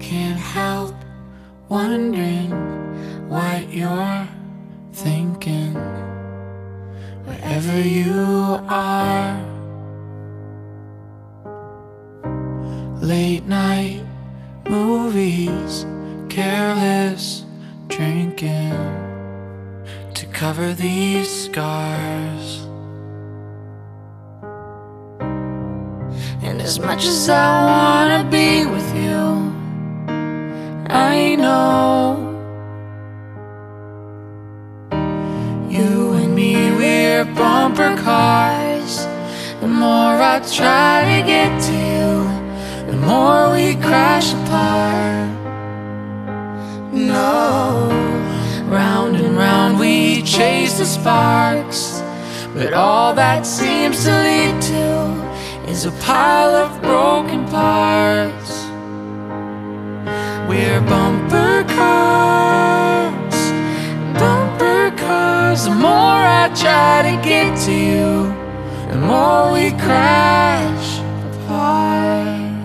Can't help wondering what you're thinking wherever you are. Late night movies, careless drinking to cover these scars. And as much as I wanna be with you, I know you and me, we're bumper cars. The more I try to get to you, the more we crash apart. No, round and round we chase the sparks, but all that seems to lead to is a pile of broken parts. We're bumper cars, bumper cars. The more I try to get to you, the more we crash apart.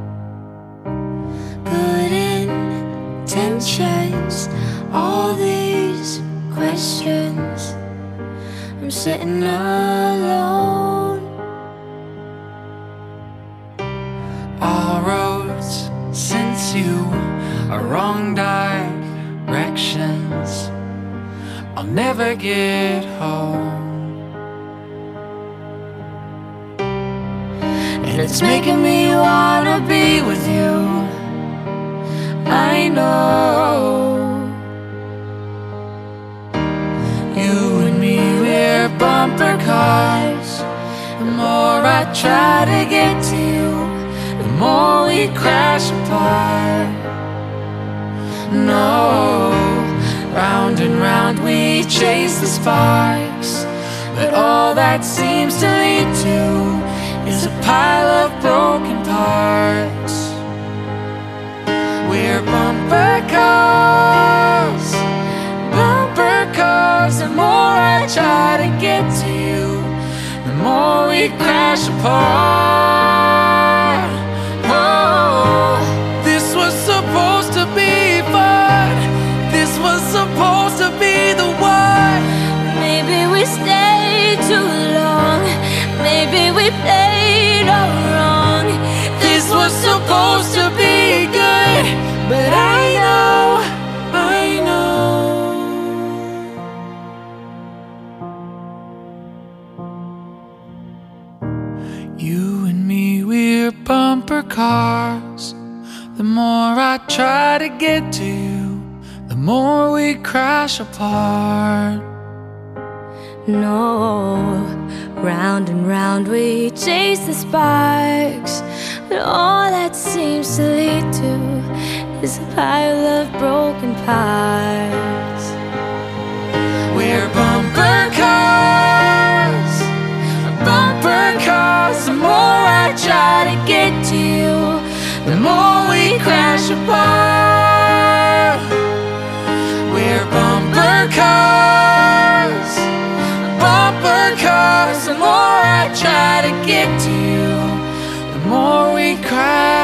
Good intentions, all these questions. I'm sitting alone. All roads since you are wrong directions. I'll never get home, and it's making me wanna be with you. I know you and me, we're bumper cars. The more I try to get to you, the more we crash apart. No, round and round we chase the sparks, but all that seems to lead to is a pile of broken parts. We're bumper cars, bumper cars. The more I try to get to you, the more we crash apart. Oh, this was supposed to be fun. This was supposed to be the one. Maybe we stayed too long. Maybe we played all wrong. This was supposed to be good, but I know you and me, we're bumper cars. The more I try to get to you, the more we crash apart. No, round and round we chase the sparks, but all that seems to lead to is a pile of broken parts. We're bumper cars, bumper cars. The more I try to get to you, the more we crash apart. We're bumper cars, bumper cars. The more I try to get to you, the more we crash